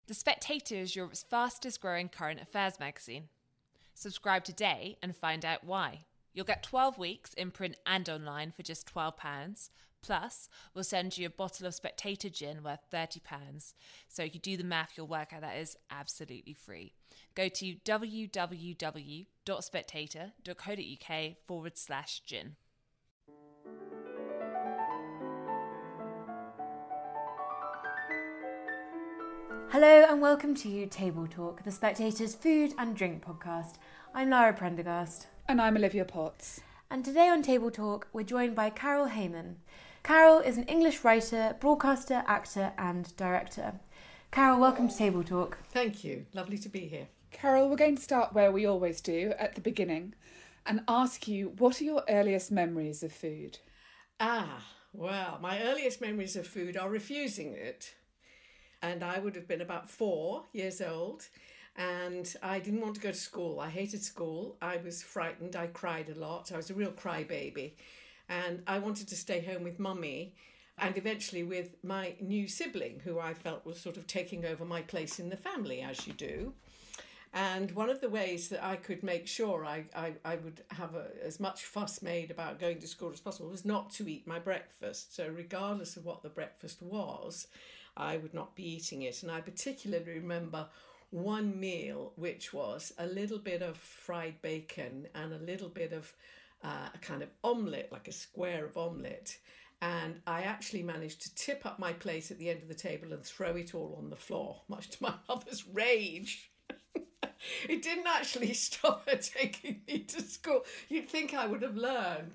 The Spectator is Europe's fastest growing current affairs magazine. Subscribe today and find out why. You'll get 12 weeks in print and online for just £12. Plus, we'll send you a bottle of Spectator gin worth £30. So if you do the math, you'll work out that is absolutely free. Go to www.spectator.co.uk/gin. Hello and welcome to Table Talk, the Spectator's food and drink podcast. I'm Lara Prendergast. And I'm Olivia Potts. And today on Table Talk, we're joined by Carol Heyman. Carol is an English writer, broadcaster, actor and director. Carol, welcome to Table Talk. Thank you. Lovely to be here. Carol, we're going to start where we always do, at the beginning, and ask you, what are your earliest memories of food? Well, my earliest memories of food are refusing it. And I would have been about 4 years old, and I didn't want to go to school. I hated school. I was frightened. I cried a lot. I was a real crybaby. And I wanted to stay home with Mummy and eventually with my new sibling, who I felt was sort of taking over my place in the family, as you do. And one of the ways that I could make sure I would have as much fuss made about going to school as possible was not to eat my breakfast. So regardless of what the breakfast was, I would not be eating it. And I particularly remember one meal, which was a little bit of fried bacon and a little bit of a kind of omelette, like a square of omelette. And I actually managed to tip up my plate at the end of the table and throw it all on the floor, much to my mother's rage. It didn't actually stop her taking me to school. You'd think I would have learned.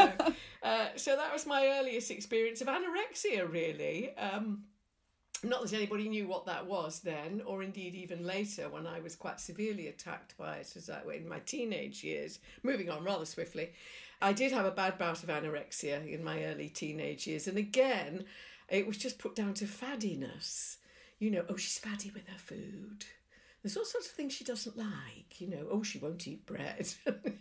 So that was my earliest experience of anorexia, really. Not that anybody knew what that was then, or indeed even later when I was quite severely attacked by it as I in my teenage years. Moving on rather swiftly, I did have a bad bout of anorexia in my early teenage years. And again, it was just put down to faddiness. You know, oh, she's faddy with her food. There's all sorts of things she doesn't like. You know, oh, she won't eat bread.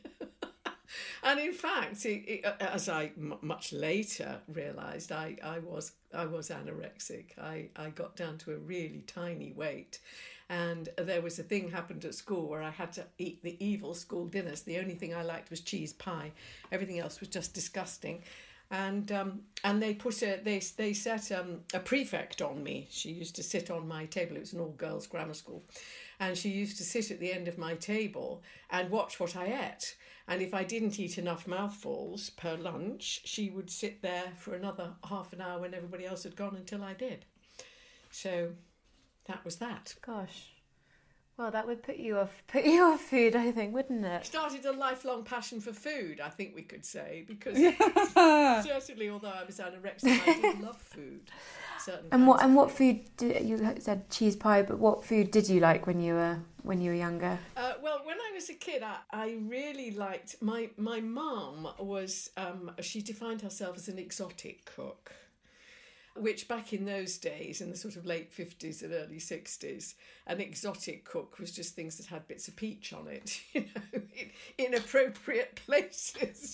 And in fact, as I much later realised, I was anorexic. I got down to a really tiny weight, and there was a thing happened at school where I had to eat the evil school dinners. The only thing I liked was cheese pie. Everything else was just disgusting. And they set a prefect on me. She used to sit on my table. It was an all-girls grammar school. And she used to sit at the end of my table and watch what I ate. And if I didn't eat enough mouthfuls per lunch, she would sit there for another half an hour when everybody else had gone until I did. So that was that. Gosh. Well, that would put you off food, I think, wouldn't it? Started a lifelong passion for food, I think we could say, because certainly, although I was anorexic, I did love food. And what food you said cheese pie? But what food did you like when you were younger? Well, when I was a kid, I really liked my mum was she defined herself as an exotic cook. Which back in those days, in the sort of late 50s and early 60s, an exotic cook was just things that had bits of peach on it, you know, in inappropriate places.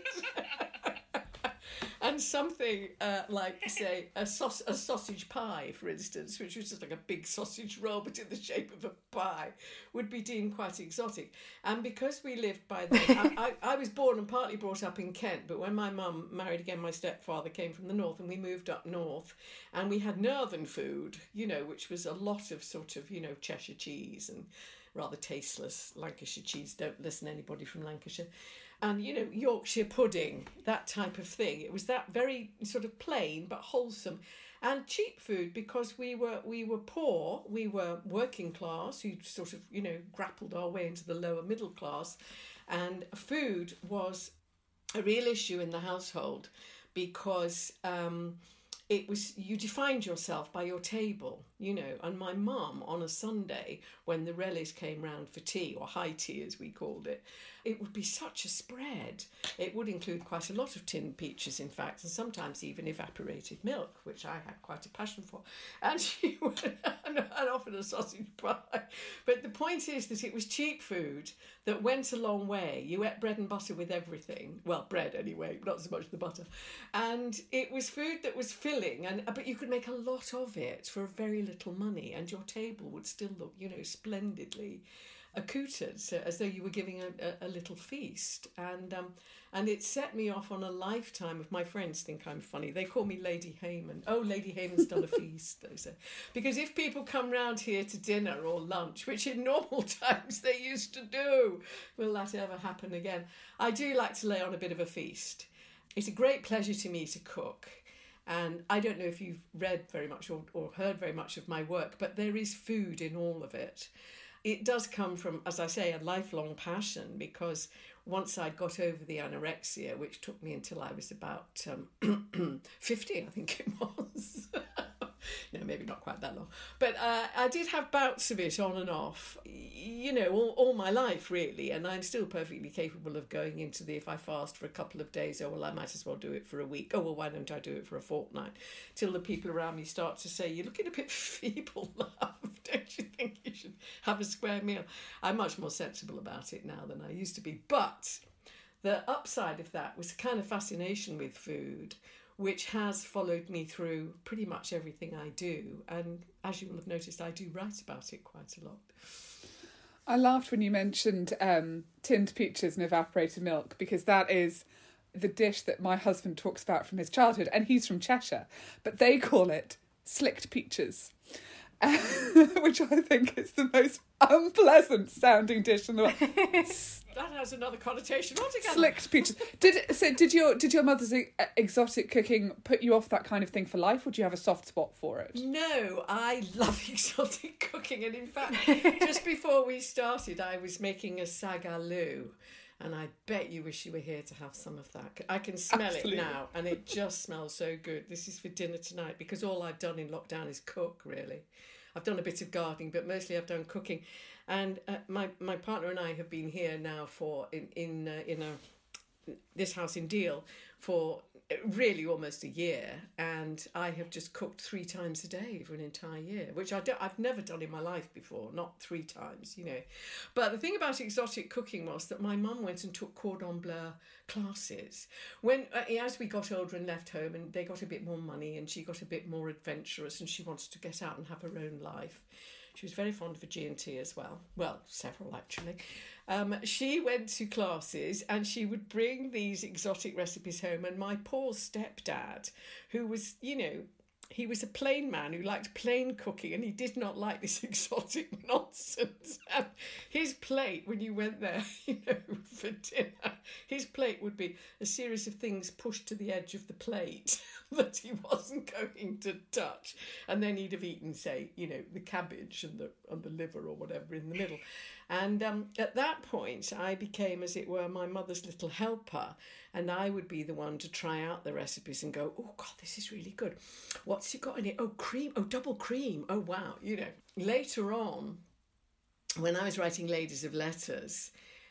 And something like, say, a sausage pie, for instance, which was just like a big sausage roll but in the shape of a pie, would be deemed quite exotic. And because we lived by then, I was born and partly brought up in Kent, but when my mum married again, my stepfather came from the north and we moved up north and we had northern food, you know, which was a lot of sort of, you know, Cheshire cheese and rather tasteless Lancashire cheese. Don't listen to anybody from Lancashire. And, you know, Yorkshire pudding, that type of thing. It was that very sort of plain but wholesome and cheap food because we were poor, we were working class, who sort of, you know, grappled our way into the lower middle class. And food was a real issue in the household because it was, you defined yourself by your table, you know. And my mum on a Sunday, when the Rellies came round for tea, or high tea as we called it, it would be such a spread. It would include quite a lot of tinned peaches, in fact, and sometimes even evaporated milk, which I had quite a passion for. And she would, and often a a sausage pie. But the point is that it was cheap food that went a long way. You ate bread and butter with everything. Well, bread anyway, not so much the butter. And it was food that was filling, but you could make a lot of it for very little money, and your table would still look, splendidly accoutered, so as though you were giving a little feast. And it set me off on a lifetime of, my friends think I'm funny. They call me Lady Hayman. Oh, Lady Hayman's done a feast, they say. Because if people come round here to dinner or lunch, which in normal times they used to do, will that ever happen again? I do like to lay on a bit of a feast. It's a great pleasure to me to cook. And I don't know if you've read very much or heard very much of my work, but there is food in all of it. It does come from, as I say, a lifelong passion, because once I got over the anorexia, which took me until I was about 50, I think it was. No, maybe not quite that long. But I did have bouts of it on and off, all my life, really. And I'm still perfectly capable of going into if I fast for a couple of days, I might as well do it for a week. Why don't I do it for a fortnight? Till the people around me start to say, you're looking a bit feeble, love. Don't you think you should have a square meal? I'm much more sensible about it now than I used to be. But the upside of that was a kind of fascination with food, which has followed me through pretty much everything I do. And as you will have noticed, I do write about it quite a lot. I laughed when you mentioned tinned peaches and evaporated milk, because that is the dish that my husband talks about from his childhood, and he's from Cheshire, but they call it slicked peaches. Which I think is the most unpleasant sounding dish in the world. That has another connotation altogether. Slicked peaches. Did your mother's exotic cooking put you off that kind of thing for life, or do you have a soft spot for it? No, I love exotic cooking, and in fact, just before we started, I was making a sagaloo. And I bet you wish you were here to have some of that. I can smell Absolutely. It now, and it just smells so good. This is for dinner tonight, because all I've done in lockdown is cook, really. I've done a bit of gardening, but mostly I've done cooking. And my partner and I have been here now for in this house in Deal for really almost a year, and I have just cooked 3 times a day for an entire year, which I've never done in my life before, not 3 times, But the thing about exotic cooking was that my mum went and took cordon bleu classes when as we got older and left home, and they got a bit more money, and she got a bit more adventurous, and she wanted to get out and have her own life. She was very fond of a G&T as well. Well, several actually. She went to classes, and she would bring these exotic recipes home. And my poor stepdad, who was, he was a plain man who liked plain cooking, and he did not like this exotic nonsense. And his plate, when you went there, for dinner, his plate would be a series of things pushed to the edge of the plate that he wasn't going to touch. And then he'd have eaten, say, the cabbage and the liver or whatever in the middle. And at that point, I became, as it were, my mother's little helper, and I would be the one to try out the recipes and go, oh, God, this is really good. What's it got in it? Oh, cream. Oh, double cream. Oh, wow. Later on, when I was writing Ladies of Letters,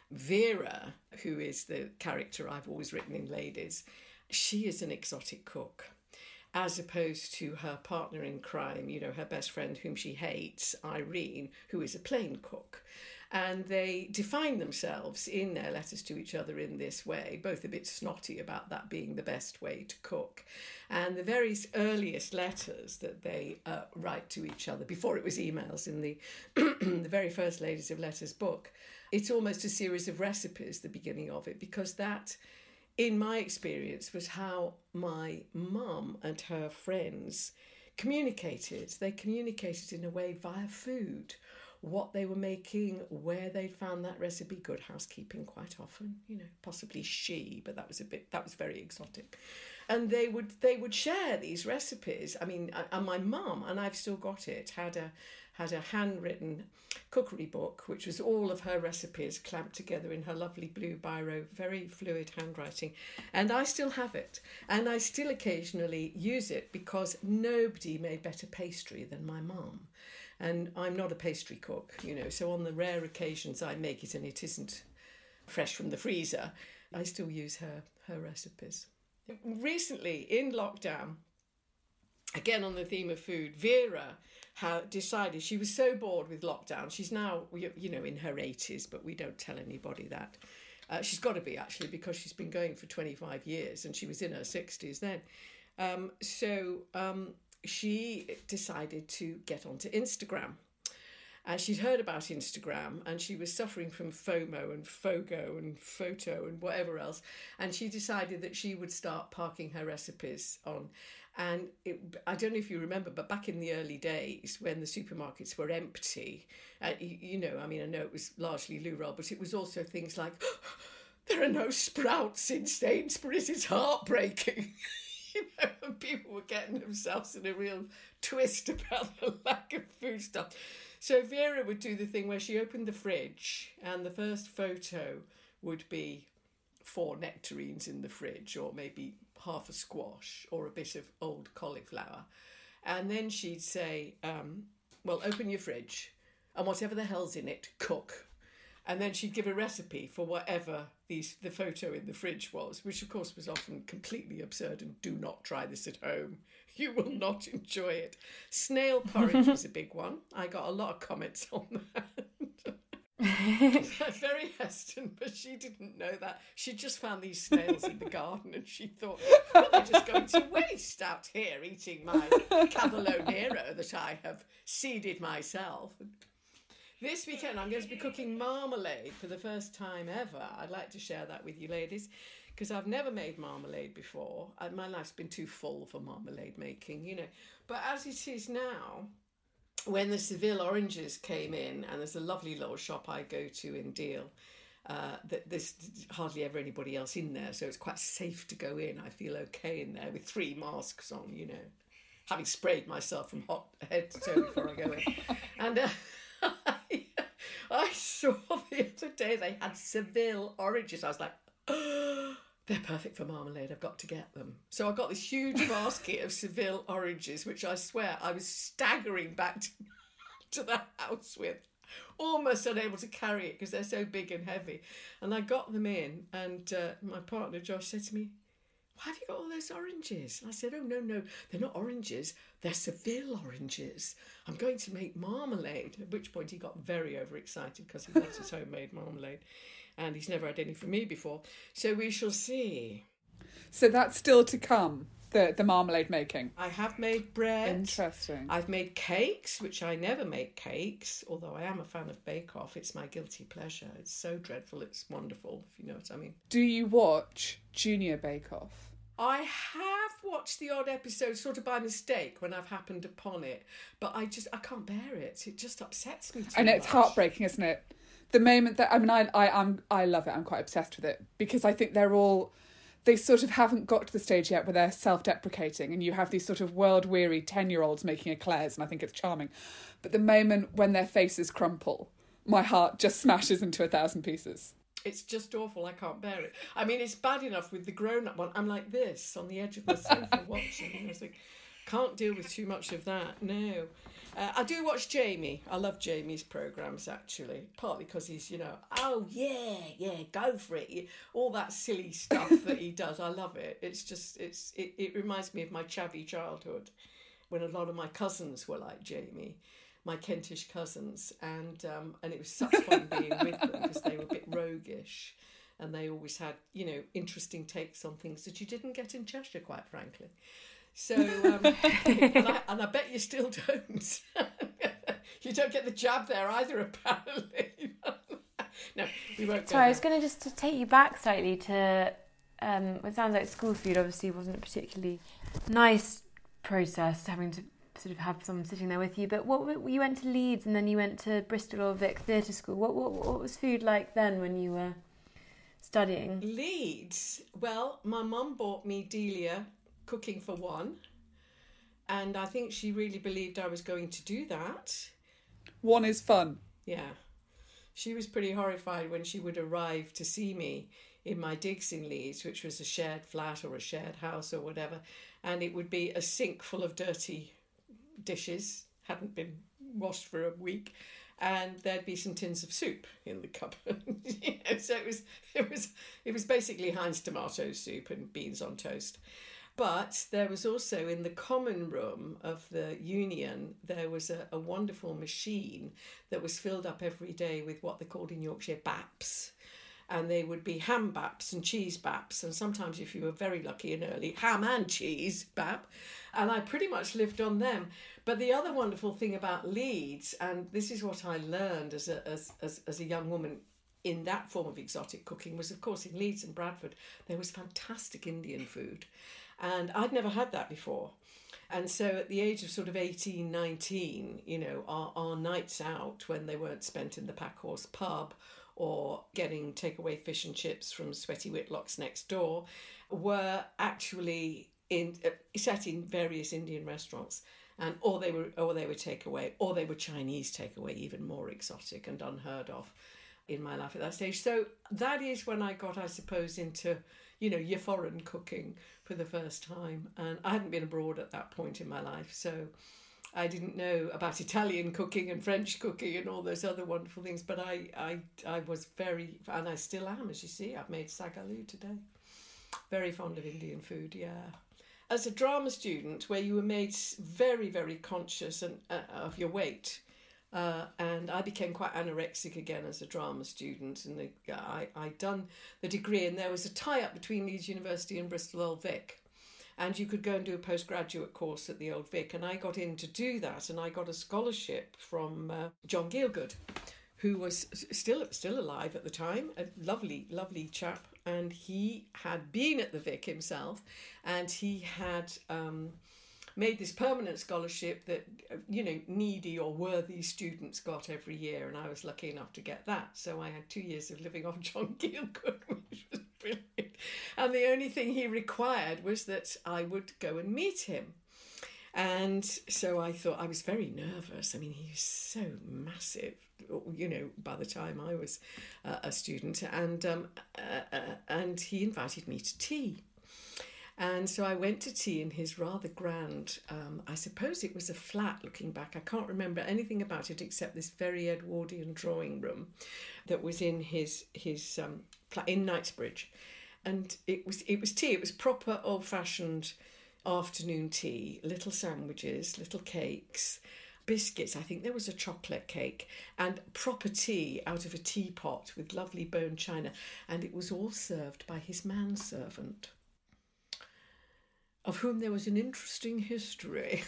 Vera, who is the character I've always written in Ladies, she is an exotic cook, as opposed to her partner in crime, her best friend whom she hates, Irene, who is a plain cook. And they define themselves in their letters to each other in this way, both a bit snotty about that being the best way to cook. And the very earliest letters that they write to each other, before it was emails in the the very first Ladies of Letters book, it's almost a series of recipes, the beginning of it, because that, in my experience, was how my mum and her friends communicated. They communicated in a way via food. What they were making, where they'd found that recipe, good housekeeping quite often, possibly she, but that was very exotic. And they would share these recipes. I mean, and my mum, and I've still got it, had a handwritten cookery book, which was all of her recipes clamped together in her lovely blue biro, very fluid handwriting. And I still have it. And I still occasionally use it, because nobody made better pastry than my mum. And I'm not a pastry cook, so on the rare occasions I make it and it isn't fresh from the freezer, I still use her recipes. Recently, in lockdown, again on the theme of food, Vera had decided she was so bored with lockdown. She's now, in her 80s, but we don't tell anybody that. She's got to be, actually, because she's been going for 25 years and she was in her 60s then. She decided to get onto Instagram. And she'd heard about Instagram and she was suffering from FOMO and FOGO and photo and whatever else. And she decided that she would start parking her recipes on. And I don't know if you remember, but back in the early days when the supermarkets were empty, I know it was largely loo roll, but it was also things like, there are no Sprouts in Sainsbury's, it's heartbreaking. And people were getting themselves in a real twist about the lack of food stuff. So Vera would do the thing where she opened the fridge and the first photo would be 4 nectarines in the fridge, or maybe half a squash or a bit of old cauliflower. And then she'd say, open your fridge and whatever the hell's in it, cook. And then she'd give a recipe for whatever the photo in the fridge was, which of course was often completely absurd and do not try this at home. You will not enjoy it. Snail porridge was a big one. I got a lot of comments on that. Very Heston, but she didn't know that. She just found these snails in the garden and she thought, well, they're just going to waste out here eating my Cavolo Nero that I have seeded myself. This weekend I'm going to be cooking marmalade for the first time ever. I'd like to share that with you ladies because I've never made marmalade before. My life's been too full for marmalade making, But as it is now, when the Seville oranges came in, and there's a lovely little shop I go to in Deal, there's hardly ever anybody else in there, so it's quite safe to go in. I feel okay in there with 3 masks on, having sprayed myself from head to toe before I go in. And I saw the other day they had Seville oranges. I was like, oh, they're perfect for marmalade. I've got to get them. So I got this huge basket of Seville oranges, which I swear I was staggering back to the house with, almost unable to carry it because they're so big and heavy. And I got them in, and my partner Josh said to me, why have you got all those oranges? And I said, oh, no, they're not oranges. They're Seville oranges. I'm going to make marmalade. At which point he got very overexcited because he loves his homemade marmalade. And he's never had any from me before. So we shall see. So that's still to come, the marmalade making? I have made bread. Interesting. I've made cakes, which I never make cakes, although I am a fan of Bake Off. It's my guilty pleasure. It's so dreadful, it's wonderful, if you know what I mean. Do you watch Junior Bake Off? I have watched the odd episode sort of by mistake when I've happened upon it, but I can't bear it. It just upsets me too much. And it's heartbreaking, isn't it? The moment that, I love it. I'm quite obsessed with it because I think they sort of haven't got to the stage yet where they're self-deprecating and you have these sort of world-weary 10-year-olds making eclairs, and I think it's charming. But the moment when their faces crumple, my heart just smashes into 1,000 pieces. It's just awful. I can't bear it. I mean, it's bad enough with the grown-up one. I'm like this on the edge of the sofa watching. And I was like, can't deal with too much of that. No. I do watch Jamie. I love Jamie's programmes, actually. Partly because he's, oh, yeah, go for it. All that silly stuff that he does. I love it. It's just, it reminds me of my chavvy childhood when a lot of my cousins were like Jamie. My Kentish cousins, and it was such fun being with them because they were a bit roguish and they always had, interesting takes on things that you didn't get in Cheshire, quite frankly. So, and I bet you still don't. You don't get the jab there either, apparently. No, we won't go Sorry, I was going to just take you back slightly to, it sounds like school food obviously wasn't a particularly nice process, having to sort of have someone sitting there with you, but you went to Leeds and then you went to Bristol or Vic Theatre School. What was food like then when you were studying? Leeds? Well, my mum bought me Delia Cooking for One, and I think she really believed I was going to do that. One is fun. Yeah. She was pretty horrified when she would arrive to see me in my digs in Leeds, which was a shared flat or a shared house or whatever, and it would be a sink full of dirty dishes, hadn't been washed for a week, and there'd be some tins of soup in the cupboard. So it was basically Heinz tomato soup and beans on toast. But there was also in the common room of the union, there was a wonderful machine that was filled up every day with what they called in Yorkshire baps. And they would be ham baps and cheese baps. And sometimes, if you were very lucky and early, ham and cheese bap. And I pretty much lived on them. But the other wonderful thing about Leeds, and this is what I learned as a young woman in that form of exotic cooking, was, of course, in Leeds and Bradford, there was fantastic Indian food. And I'd never had that before. And so at the age of sort of 18, 19, you know, our nights out, when they weren't spent in the Packhorse pub or getting takeaway fish and chips from Sweaty Whitlock's next door, were actually set in various Indian restaurants. And or they were takeaway, or they were Chinese takeaway, even more exotic and unheard of in my life at that stage. So that is when I got, I suppose, into, you know, your foreign cooking for the first time. And I hadn't been abroad at that point in my life, so I didn't know about Italian cooking and French cooking and all those other wonderful things. But I was very, and I still am, as you see. I've made sagaloo today. Very fond of Indian food, yeah. As a drama student, where you were made very, very conscious of your weight, and I became quite anorexic again as a drama student, and I'd done the degree, and there was a tie-up between Leeds University and Bristol Old Vic, and you could go and do a postgraduate course at the Old Vic, and I got in to do that, and I got a scholarship from John Gielgud, who was still alive at the time, a lovely, lovely chap, and he had been at the Vic himself, and he had made this permanent scholarship that, you know, needy or worthy students got every year, and I was lucky enough to get that. So I had 2 years of living off John Gielgud, which was brilliant. And the only thing he required was that I would go and meet him. And so I thought, I was very nervous. I mean, he was so massive, you know, by the time I was a student. And he invited me to tea. And so I went to tea in his rather grand, I suppose it was a flat looking back. I can't remember anything about it except this very Edwardian drawing room that was in his flat in Knightsbridge. And it was tea. It was proper old-fashioned afternoon tea, little sandwiches, little cakes, biscuits. I think there was a chocolate cake, and proper tea out of a teapot with lovely bone china. And it was all served by his manservant, of whom there was an interesting history,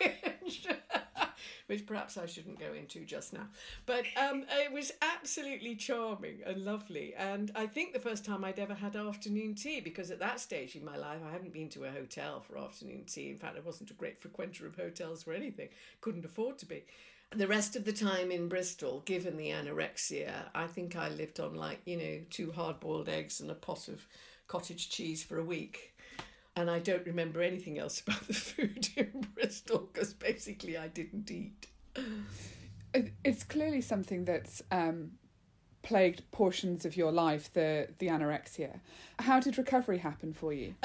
which perhaps I shouldn't go into just now. But it was absolutely charming and lovely. And I think the first time I'd ever had afternoon tea, because at that stage in my life, I hadn't been to a hotel for afternoon tea. In fact, I wasn't a great frequenter of hotels for anything. Couldn't afford to be. The rest of the time in Bristol, given the anorexia, I think I lived on 2 hard-boiled eggs and a pot of cottage cheese for a week. And I don't remember anything else about the food in Bristol, because basically I didn't eat. It's clearly something that's plagued portions of your life, the anorexia. How did recovery happen for you?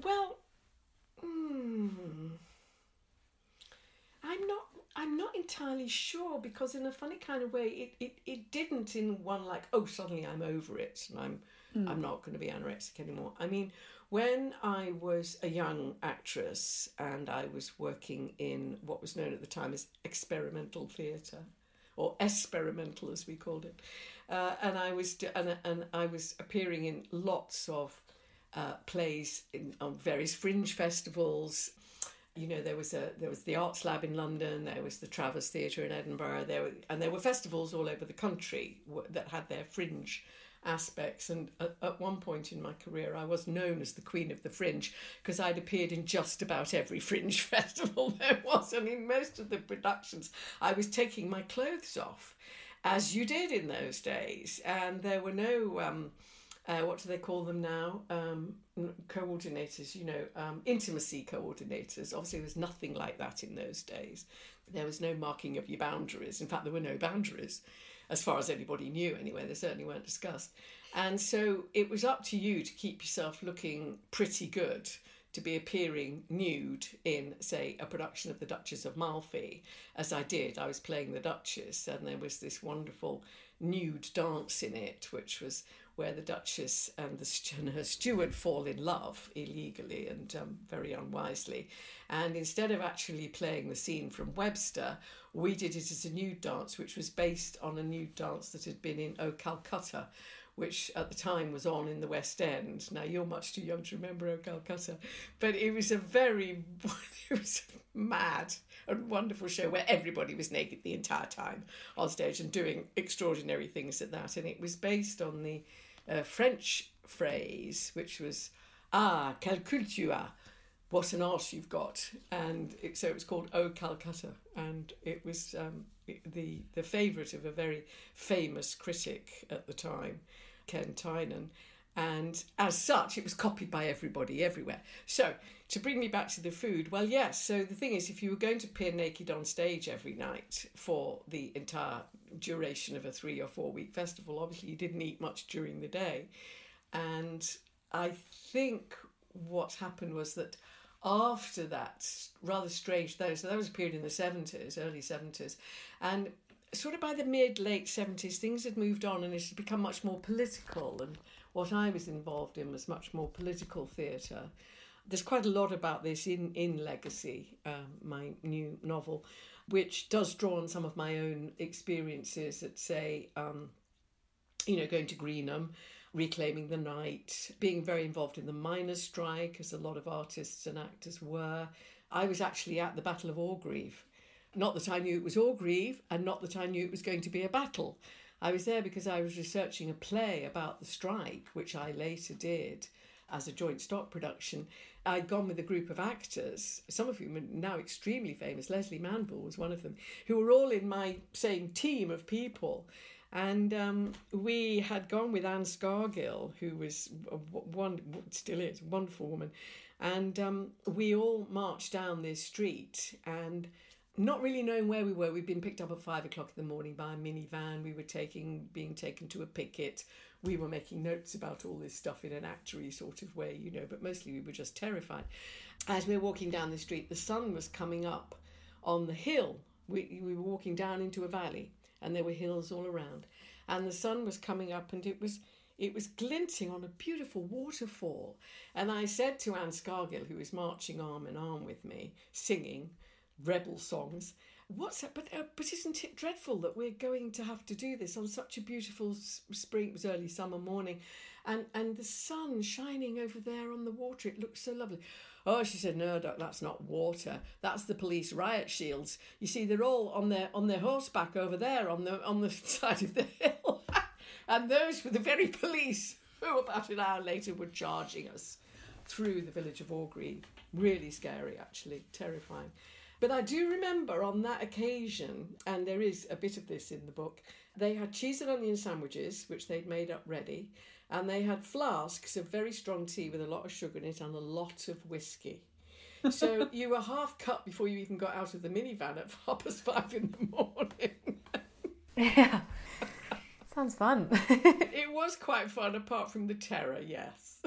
I'm not entirely sure, because in a funny kind of way, it didn't in one like, oh, suddenly I'm over it and I'm not going to be anorexic anymore. I mean, when I was a young actress and I was working in what was known at the time as experimental theatre, or experimental as we called it, and I was appearing in lots of plays on various fringe festivals. You know, there was the Arts Lab in London, there was the Travers Theatre in Edinburgh, there were festivals all over the country that had their fringe aspects. And at one point in my career, I was known as the Queen of the Fringe, because I'd appeared in just about every fringe festival there was. And in most of the productions, I was taking my clothes off, as you did in those days. And there were no what do they call them now? Coordinators, intimacy coordinators. Obviously, there was nothing like that in those days. There was no marking of your boundaries. In fact, there were no boundaries, as far as anybody knew anyway. They certainly weren't discussed. And so it was up to you to keep yourself looking pretty good, to be appearing nude in, say, a production of The Duchess of Malfi, as I did. I was playing the Duchess, and there was this wonderful nude dance in it, which was where the Duchess and her steward fall in love illegally and very unwisely. And instead of actually playing the scene from Webster, we did it as a nude dance, which was based on a nude dance that had been in O Calcutta, which at the time was on in the West End. Now, you're much too young to remember O Calcutta, but it was it was a mad and wonderful show where everybody was naked the entire time on stage and doing extraordinary things at that. And it was based on the French phrase, which was, "Ah, quelle culture, what an arse you've got." And so it was called O Calcutta, and it was the favourite of a very famous critic at the time, Ken Tynan, and as such it was copied by everybody everywhere. So to bring me back to the food, well, yes, so the thing is, if you were going to appear naked on stage every night for the entire duration of a 3 or 4 week festival, obviously you didn't eat much during the day. And I think what happened was that after that rather strange, so that was a period in the 70s, early 70s, and sort of by the late 70s, things had moved on and it had become much more political, and what I was involved in was much more political theatre. There's quite a lot about this in Legacy, my new novel, which does draw on some of my own experiences at, say, going to Greenham, reclaiming the night, being very involved in the miners' strike, as a lot of artists and actors were. I was actually at the Battle of Orgreave. Not that I knew it was Orgreave, and not that I knew it was going to be a battle. I was there because I was researching a play about the strike, which I later did as a joint stock production. I'd gone with a group of actors, some of whom are now extremely famous. Leslie Manville was one of them, who were all in my same team of people. And we had gone with Anne Scargill, who was still is, a wonderful woman. And we all marched down this street, and not really knowing where we were. We'd been picked up at 5 o'clock in the morning by a minivan. We were being taken to a picket. We were making notes about all this stuff in an actuary sort of way, but mostly we were just terrified. As we were walking down the street, the sun was coming up on the hill. We were walking down into a valley, and there were hills all around. And the sun was coming up, and it was glinting on a beautiful waterfall. And I said to Anne Scargill, who was marching arm in arm with me, singing rebel songs, "What's that? But isn't it dreadful that we're going to have to do this on such a beautiful spring?" It was early summer morning, and the sun shining over there on the water. It looked so lovely. "Oh," she said, "no, Doc, that's not water. That's the police riot shields. You see, they're all on their horseback over there on the side of the hill." And those were the very police who, about an hour later, were charging us through the village of Orgreave. Really scary, actually, terrifying. But I do remember on that occasion, and there is a bit of this in the book, they had cheese and onion sandwiches, which they'd made up ready, and they had flasks of very strong tea with a lot of sugar in it and a lot of whiskey. So you were half cut before you even got out of the minivan at 5:30 in the morning. Yeah. Sounds fun. It was quite fun, apart from the terror, yes.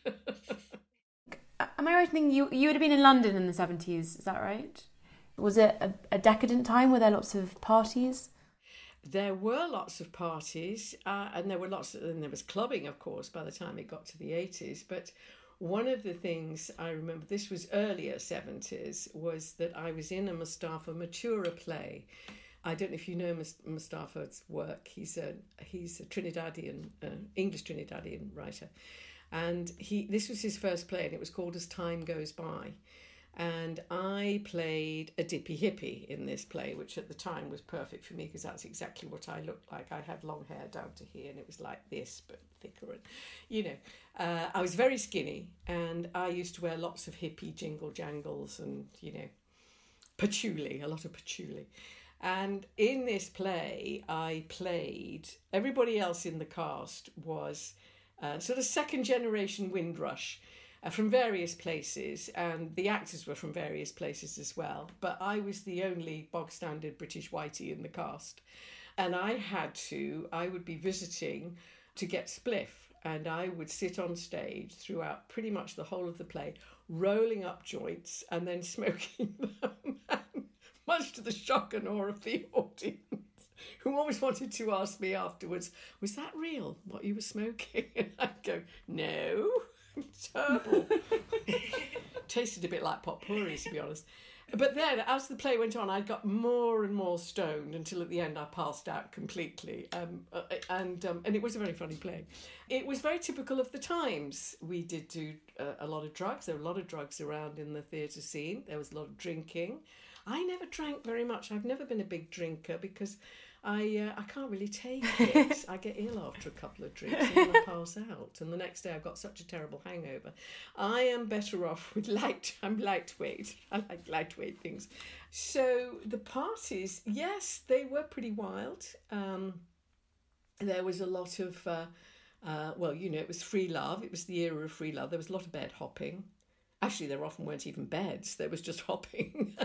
Am I right in thinking you would have been in London in the 70s, is that right? Was it a decadent time? Were there lots of parties? There were lots of parties, and there was clubbing, of course, by the time it got to the 80s. But one of the things I remember, this was earlier 70s, was that I was in a Mustafa Matura play. I don't know if you know Mustafa's work. He's a Trinidadian, English Trinidadian writer. And this was his first play, and it was called As Time Goes By. And I played a dippy hippie in this play, which at the time was perfect for me because that's exactly what I looked like. I had long hair down to here, and it was like this, but thicker. And, I was very skinny, and I used to wear lots of hippie jingle jangles and, patchouli, a lot of patchouli. And in this play, I played, everybody else in the cast was sort of second generation Windrush from various places, and the actors were from various places as well. But I was the only bog standard British whitey in the cast. And I would be visiting to get spliff, and I would sit on stage throughout pretty much the whole of the play rolling up joints and then smoking them, much to the shock and awe of the audience, who always wanted to ask me afterwards, was that real, what you were smoking? And I'd go, no, terrible. Tasted a bit like potpourri, to be honest. But then, as the play went on, I got more and more stoned until at the end I passed out completely. And it was a very funny play. It was very typical of the times. We did do a lot of drugs. There were a lot of drugs around in the theatre scene. There was a lot of drinking. I never drank very much. I've never been a big drinker because I can't really take it. I get ill after a couple of drinks and then I pass out. And the next day I've got such a terrible hangover. I am better off with I'm lightweight. I like lightweight things. So the parties, yes, they were pretty wild. There was a lot of, it was free love. It was the era of free love. There was a lot of bed hopping. Actually, there often weren't even beds. There was just hopping.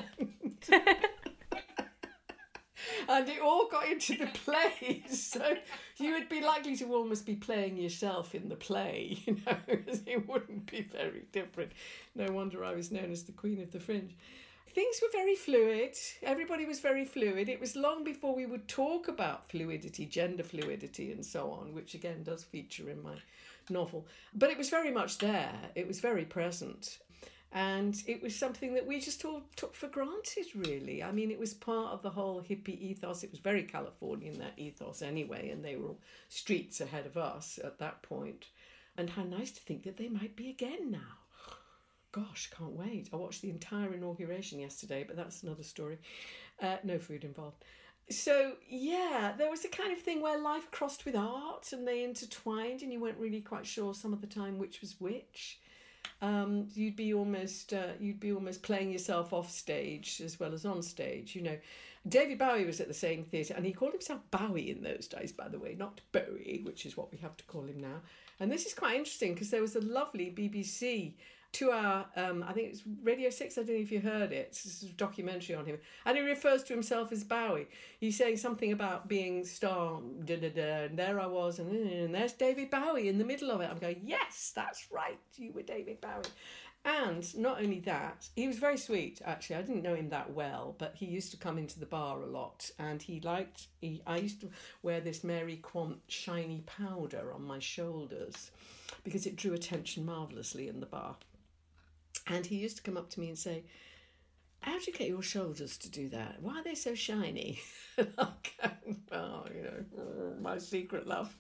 And it all got into the play, so you would be likely to almost be playing yourself in the play, because it wouldn't be very different. No wonder I was known as the Queen of the Fringe. Things were very fluid. Everybody was very fluid. It was long before we would talk about fluidity, gender fluidity and so on, which again does feature in my novel. But it was very much there. It was very present. And it was something that we just all took for granted, really. I mean, it was part of the whole hippie ethos. It was very Californian, that ethos anyway, and they were all streets ahead of us at that point. And how nice to think that they might be again now. Gosh, can't wait. I watched the entire inauguration yesterday, but that's another story. No food involved. So, yeah, there was a kind of thing where life crossed with art and they intertwined and you weren't really quite sure some of the time which was which. You'd be almost playing yourself off stage as well as on stage. David Bowie was at the same theatre, and he called himself Bowie in those days, by the way, not Bowie, which is what we have to call him now. And this is quite interesting because there was a lovely BBC 2-hour, I think it's Radio 6, I don't know if you heard it, it's a documentary on him, and he refers to himself as Bowie. He's saying something about being star, and there I was, and there's David Bowie in the middle of it. I'm going, yes, that's right, you were David Bowie. And not only that, he was very sweet, actually. I didn't know him that well, but he used to come into the bar a lot, and I used to wear this Mary Quant shiny powder on my shoulders because it drew attention marvellously in the bar. And he used to come up to me and say, how do you get your shoulders to do that? Why are they so shiny? And I'll go, my secret love.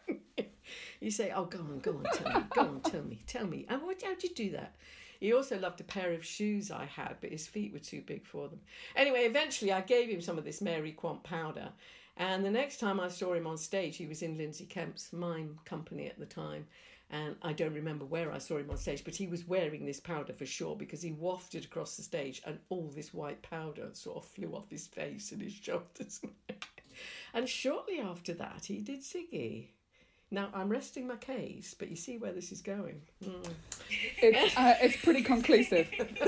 You say, oh, go on, tell me. And how'd you do that? He also loved a pair of shoes I had, but his feet were too big for them. Anyway, eventually I gave him some of this Mary Quant powder. And the next time I saw him on stage, he was in Lindsay Kemp's mime company at the time. And I don't remember where I saw him on stage, but he was wearing this powder for sure because he wafted across the stage and all this white powder sort of flew off his face and his shoulders. And shortly after that, he did Ziggy. Now, I'm resting my case, but you see where this is going. It's pretty conclusive.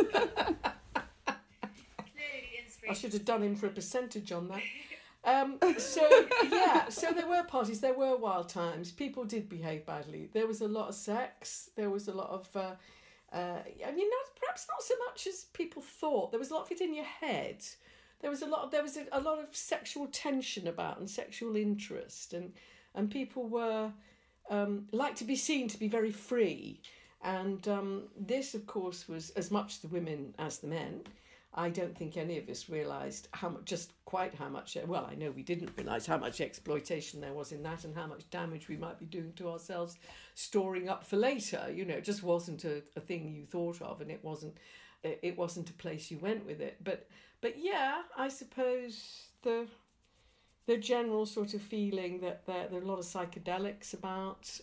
I should have done him for a percentage on that. So there were parties, there were wild times. People did behave badly. There was a lot of sex. There was a lot of, perhaps not so much as people thought. There was a lot of it in your head. There was a lot of sexual tension about and sexual interest, and people were like to be seen to be very free. And this, of course, was as much the women as the men. I don't think any of us realised how much, well, I know we didn't realise how much exploitation there was in that and how much damage we might be doing to ourselves storing up for later. It just wasn't a thing you thought of, and it wasn't a place you went with it. But yeah, I suppose the general sort of feeling that there are a lot of psychedelics about.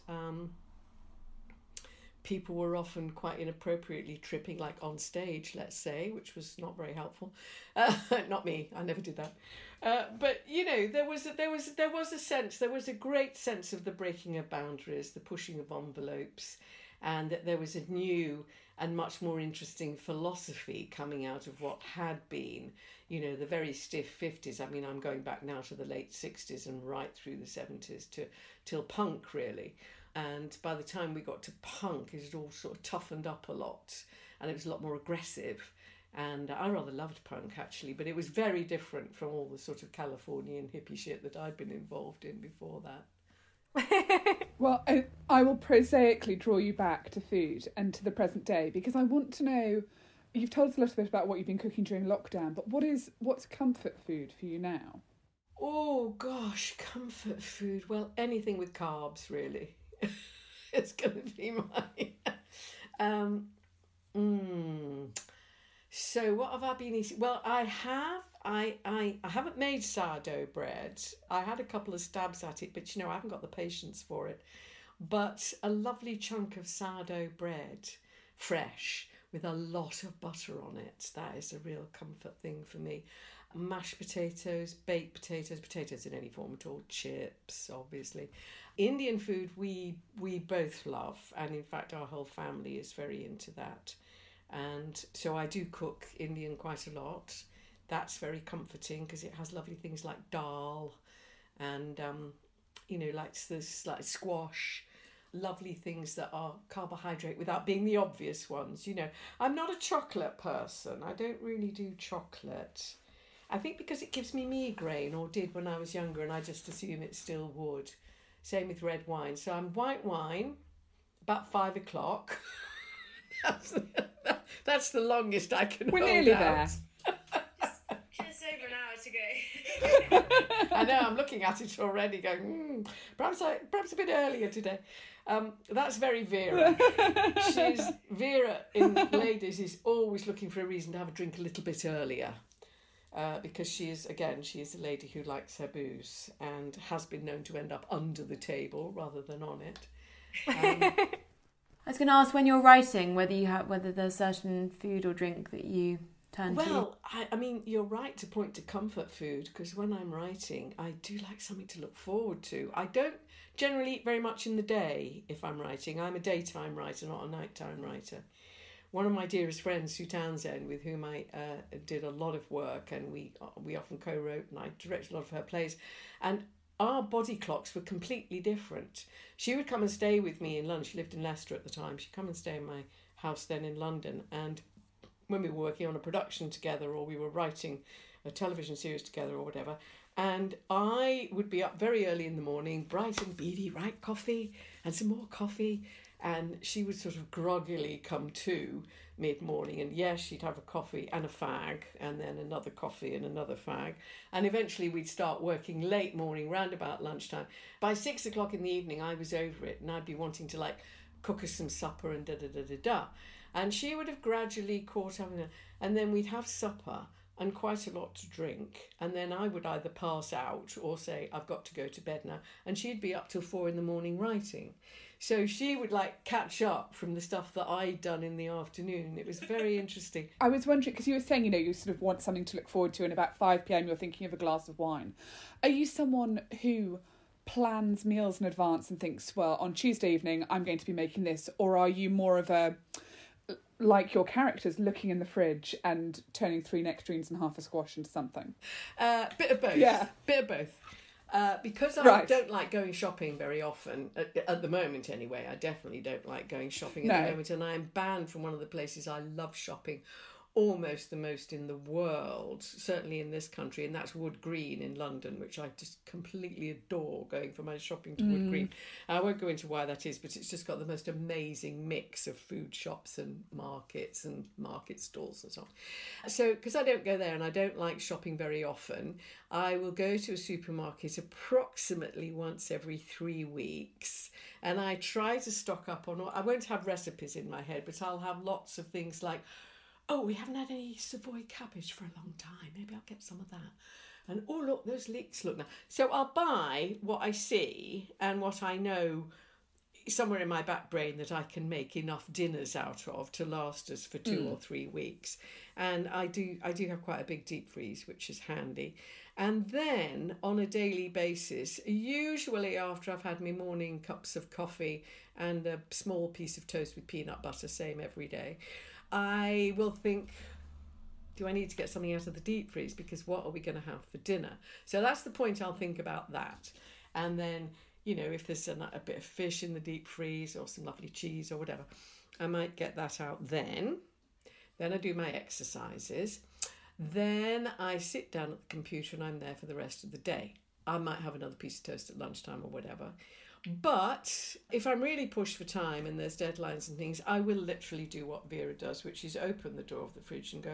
People were often quite inappropriately tripping, like on stage, let's say, which was not very helpful. Not me, I never did that. But there was a great sense of the breaking of boundaries, the pushing of envelopes, and that there was a new and much more interesting philosophy coming out of what had been, the very stiff 50s. I mean, I'm going back now to the late 60s and right through the 70s till punk, really. And by the time we got to punk, it had all sort of toughened up a lot. and it was a lot more aggressive. And I rather loved punk, actually, but it was very different from all the sort of Californian hippie shit that I'd been involved in before that. Well, I will prosaically draw you back to food and to the present day, because I want to know, you've told us a little bit about what you've been cooking during lockdown, but what's comfort food for you now? Oh, gosh, comfort food. Well, anything with carbs, really. It's going to be mine. So what have I been eating? Well, I haven't made sourdough bread. I had a couple of stabs at it, but I haven't got the patience for it. But a lovely chunk of sourdough bread, fresh, with a lot of butter on it. That is a real comfort thing for me. Mashed potatoes, baked potatoes, potatoes in any form at all, chips, obviously. Indian food we both love, and in fact our whole family is very into that. And so I do cook Indian quite a lot. That's very comforting because it has lovely things like dal and, like squash, lovely things that are carbohydrate without being the obvious ones. I'm not a chocolate person. I don't really do chocolate. I think because it gives me migraine, or did when I was younger, and I just assume it still would. Same with red wine. So I'm white wine, about 5 o'clock. That's the longest I can hold out. We're nearly there. Just over an hour to go. I know, I'm looking at it already going, perhaps a bit earlier today. That's very Vera. Vera in ladies is always looking for a reason to have a drink a little bit earlier. Because she is a lady who likes her booze and has been known to end up under the table rather than on it. I was going to ask, when you're writing, whether there's certain food or drink that you turn to. Well, I mean, you're right to point to comfort food, because when I'm writing, I do like something to look forward to. I don't generally eat very much in the day if I'm writing. I'm a daytime writer, not a nighttime writer. One of my dearest friends, Sue Townsend, with whom I did a lot of work, and we often co-wrote, and I directed a lot of her plays, and our body clocks were completely different. She would come and stay with me in London. She lived in Leicester at the time. She'd come and stay in my house then in London. And when we were working on a production together, or we were writing a television series together or whatever, and I would be up very early in the morning, bright and beady, right, coffee and some more coffee. And she would sort of groggily come to mid-morning, and yes, she'd have a coffee and a fag, and then another coffee and another fag. And eventually we'd start working late morning, round about lunchtime. By 6 o'clock in the evening, I was over it, and I'd be wanting to cook us some supper and da-da-da-da-da. And she would have gradually caught up in it, and then we'd have supper and quite a lot to drink. And then I would either pass out or say, I've got to go to bed now. And she'd be up till 4 a.m. writing. So she would catch up from the stuff that I'd done in the afternoon. It was very interesting. I was wondering, because you were saying, you sort of want something to look forward to, and about 5 p.m. you're thinking of a glass of wine. Are you someone who plans meals in advance and thinks, well, on Tuesday evening I'm going to be making this? Or are you more of a, like your characters, looking in the fridge and turning 3 nectarines and half a squash into something? Bit of both. Yeah. Bit of both. Because I don't like going shopping very often, at the moment anyway, I definitely don't like going shopping at the moment, and I am banned from one of the places I love shopping almost the most in the world, certainly in this country, and that's Wood Green in London, which I just completely adore, going for my shopping to Wood Green. I won't go into why that is, but it's just got the most amazing mix of food shops and market stalls and so on. So, because I don't go there and I don't like shopping very often, I will go to a supermarket approximately once every 3 weeks, and I try to stock up on I won't have recipes in my head, but I'll have lots of things like, oh, we haven't had any Savoy cabbage for a long time. Maybe I'll get some of that. And, oh, look, those leeks look nice. So I'll buy what I see and what I know somewhere in my back brain that I can make enough dinners out of to last us for 2 or 3 weeks. And I do have quite a big deep freeze, which is handy. And then on a daily basis, usually after I've had my morning cups of coffee and a small piece of toast with peanut butter, same every day, I will think, do I need to get something out of the deep freeze? Because what are we going to have for dinner? So that's the point I'll think about that. And then, if there's a bit of fish in the deep freeze or some lovely cheese or whatever, I might get that out then. Then I do my exercises. Then I sit down at the computer and I'm there for the rest of the day. I might have another piece of toast at lunchtime or whatever. But if I'm really pushed for time and there's deadlines and things, I will literally do what Vera does, which is open the door of the fridge and go,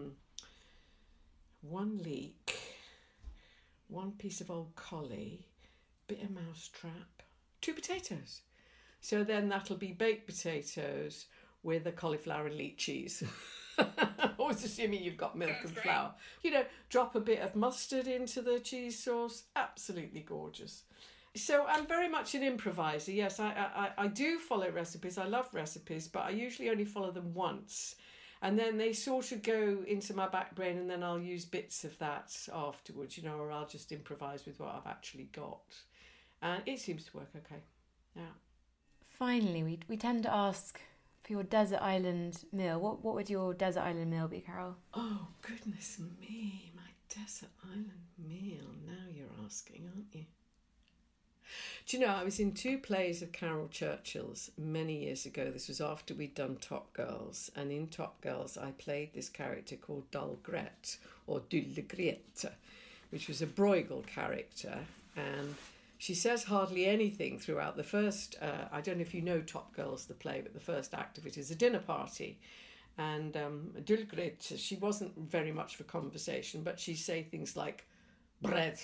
one leek, one piece of old collie, bit of mousetrap, 2 potatoes. So then that'll be baked potatoes with a cauliflower and leek cheese. Always assuming you've got milk and flour. You know, drop a bit of mustard into the cheese sauce. Absolutely gorgeous. So I'm very much an improviser. Yes, I do follow recipes. I love recipes, but I usually only follow them once. And then they sort of go into my back brain and then I'll use bits of that afterwards, you know, or I'll just improvise with what I've actually got. And it seems to work okay. Yeah. Finally, we tend to ask for your desert island meal. What would your desert island meal be, Carol? Oh, goodness me. My desert island meal. Now you're asking, aren't you? Do you know, I was in 2 plays of Carol Churchill's many years ago. This was after we'd done Top Girls. And in Top Girls, I played this character called Dulgret, or Dulgret, which was a Bruegel character. And she says hardly anything throughout the first, I don't know if you know Top Girls, the play, but the first act of it is a dinner party. And Dulgret, she wasn't very much for conversation, but she'd say things like bread,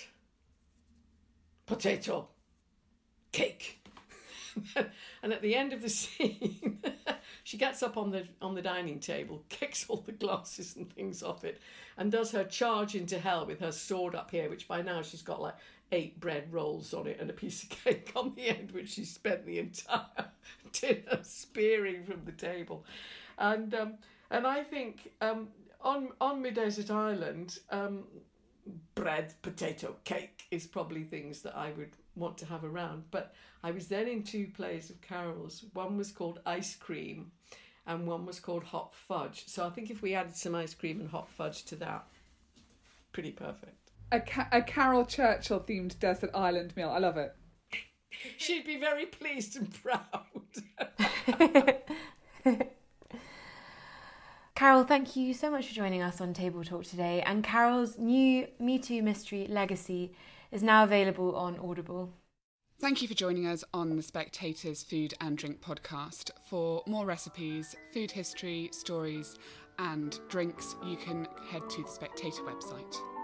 potato, cake. And at the end of the scene, she gets up on the dining table, kicks all the glasses and things off it, and does her charge into hell with her sword up here, which by now she's got like 8 bread rolls on it and a piece of cake on the end, which she spent the entire dinner spearing from the table. And I think on my desert island, bread, potato, cake is probably things that I would want to have around. But I was then in 2 plays of Carol's. One was called Ice Cream and one was called Hot Fudge. So I think if we added some ice cream and hot fudge to that, pretty perfect. A Carol Churchill themed desert island meal. I love it. She'd be very pleased and proud. Carol, thank you so much for joining us on Table Talk today. And Carol's new Me Too mystery, Legacy, is now available on Audible. Thank you for joining us on the Spectator's Food and Drink podcast. For more recipes, food history, stories and drinks, you can head to the Spectator website.